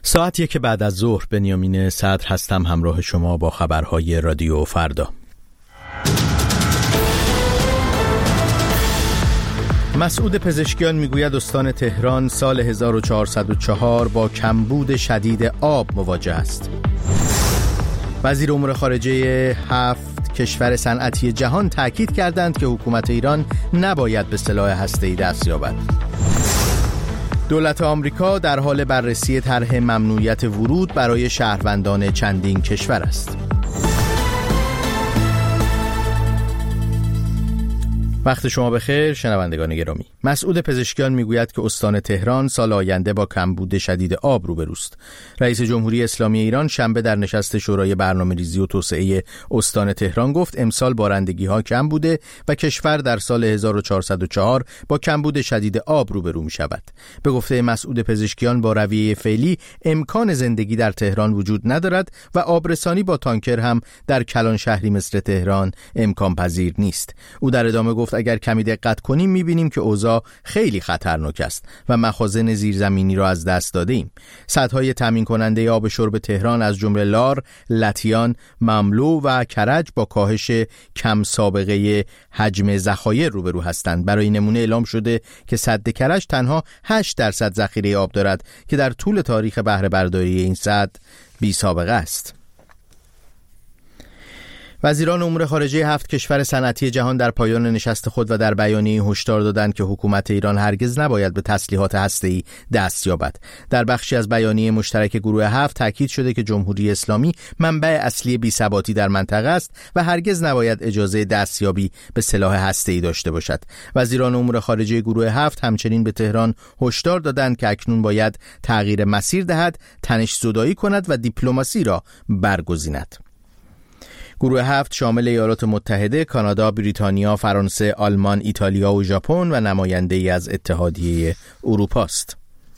ساعت 1 بعد از ظهر، بنیامین صدر هستم همراه شما با خبرهای رادیو فردا. مسعود پزشکیان میگوید استان تهران سال 1404 با کمبود شدید آب مواجه است. وزیر امور خارجه 7 کشور صنعتی جهان تاکید کردند که حکومت ایران نباید به سلاح هسته‌ای دست یابد. دولت آمریکا در حال بررسی طرح ممنوعیت ورود برای شهروندان چندین کشور است. وقت شما بخیر شنوندگان گرامی. مسعود پزشکیان میگوید که استان تهران سال آینده با کمبود شدید آب روبروست. رئیس جمهوری اسلامی ایران شنبه در نشست شورای برنامه‌ریزی و توسعه استان تهران گفت امسال بارندگی‌ها کم بوده و کشور در سال 1404 با کمبود شدید آب روبرو می‌شود. به گفته مسعود پزشکیان با رویه فعلی امکان زندگی در تهران وجود ندارد و آبرسانی با تانکر هم در کلان شهری مثل تهران امکان پذیر نیست. او در ادامه گفت اگر کمی دقت کنیم می‌بینیم که اوضاع خیلی خطرناک است و مخازن زیرزمینی را از دست داده‌ایم. سدهای تامین کننده آب شرب تهران از جمله لار، لطیان، مملو و کرج با کاهش کم سابقه حجم ذخایر روبرو هستند. برای نمونه اعلام شده که سد کرج تنها 8% ذخیره آب دارد که در طول تاریخ بهره برداری این سد بی سابقه است. وزیران امور خارجه 7 کشور صنعتی جهان در پایان نشست خود و در بیانیه هشدار دادند که حکومت ایران هرگز نباید به تسلیحات هسته‌ای دست یابد. در بخشی از بیانیه مشترک گروه 7 تاکید شده که جمهوری اسلامی منبع اصلی بی‌ثباتی در منطقه است و هرگز نباید اجازه دستیابی به سلاح هسته‌ای داشته باشد. وزیران امور خارجه گروه 7 همچنین به تهران هشدار دادند که اکنون باید تغییر مسیر دهد، تنش زدایی کند و دیپلماسی را برگزیند. گروه 7 شامل ایالات متحده، کانادا، بریتانیا، فرانسه، آلمان، ایتالیا و ژاپن و نماینده‌ای از اتحادیه اروپا است.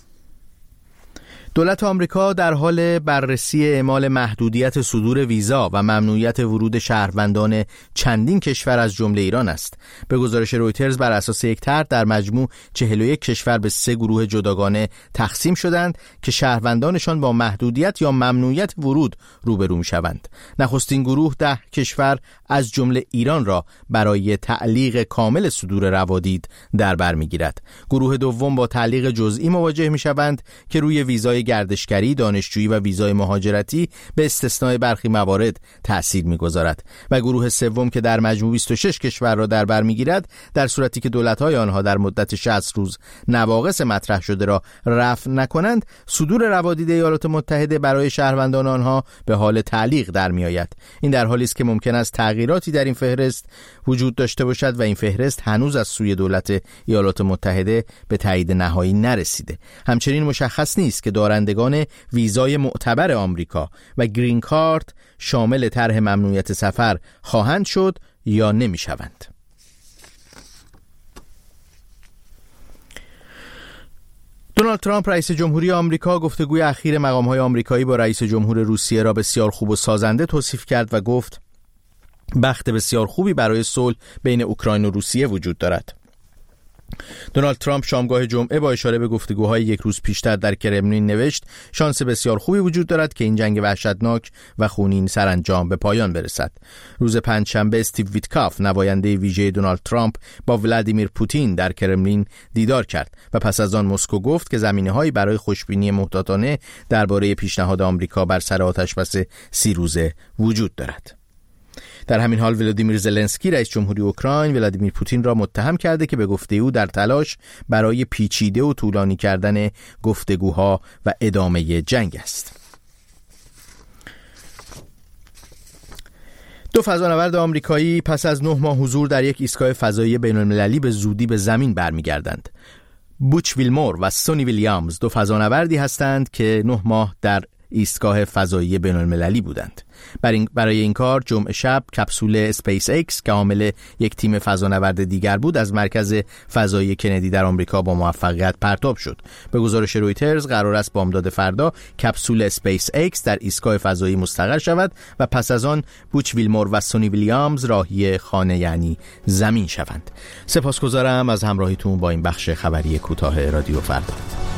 دولت آمریکا در حال بررسی اعمال محدودیت صدور ویزا و ممنوعیت ورود شهروندان چندین کشور از جمله ایران است. به گزارش رویترز بر اساس یک طرح در مجموع 41 کشور به 3 گروه جداگانه تقسیم شدند که شهروندانشان با محدودیت یا ممنوعیت ورود روبرو می‌شوند. نخستین گروه 10 کشور از جمله ایران را برای تعلیق کامل صدور روادید در بر می‌گیرد. گروه دوم با تعلیق جزئی مواجه می‌شوند که روی ویزای گردشگری، دانشجویی و ویزای مهاجرتی به استثنای برخی موارد تأثیر می‌گذارد و گروه سوم که در مجموع 26 کشور را در بر می‌گیرد در صورتی که دولت‌های آنها در مدت 60 روز نواقص مطرح شده را رفع نکنند، صدور روادید ایالات متحده برای شهروندان آنها به حال تعلیق در می‌آید. این در حالی است که ممکن است تغییراتی در این فهرست وجود داشته باشد و این فهرست هنوز از سوی دولت ایالات متحده به تایید نهایی نرسیده. همچنین مشخص نیست که دارندگان ویزای معتبر آمریکا و گرین کارت شامل طرح ممنوعیت سفر خواهند شد یا نمی شوند. دونالد ترامپ رئیس جمهوری آمریکا گفتگوی اخیر مقام‌های آمریکایی با رئیس جمهور روسیه را بسیار خوب و سازنده توصیف کرد و گفت بخت بسیار خوبی برای صلح بین اوکراین و روسیه وجود دارد. دونالد ترامپ شامگاه جمعه با اشاره به گفتگوهای یک روز پیشتر در کرملین نوشت شانس بسیار خوبی وجود دارد که این جنگ وحشتناک و خونین سرانجام به پایان برسد. روز پنجشنبه استیو ویتکاف نماینده ویژه دونالد ترامپ با ولادیمیر پوتین در کرملین دیدار کرد و پس از آن مسکو گفت که زمینه‌هایی برای خوشبینی محتاطانه درباره پیشنهاد آمریکا بر سر آتشبس 30 روزه وجود دارد. در همین حال ولادیمیر زلنسکی رئیس جمهوری اوکراین ولادیمیر پوتین را متهم کرده که به گفته او در تلاش برای پیچیده و طولانی کردن گفتگوها و ادامه جنگ است. 2 فضانورد آمریکایی پس از 9 ماه حضور در یک ایستگاه فضایی بین‌المللی به زودی به زمین برمیگردند. بوچ ویلمور و سونی ویلیامز 2 فضانوردی هستند که 9 ماه در ایستگاه فضایی بین‌المللی بودند. برای این کار جمعه شب کپسول اسپیس ایکس که حامل یک تیم فضانورد دیگر بود از مرکز فضایی کندی در آمریکا با موفقیت پرتاب شد. به گزارش رویترز قرار است بامداد فردا کپسول اسپیس ایکس در ایستگاه فضایی مستقر شود و پس از آن بوچ ویلمور و سونی ویلیامز راهی خانه یعنی زمین شوند. سپاسگزارم از همراهیتون با این بخش خبری کوتاه رادیو فردا.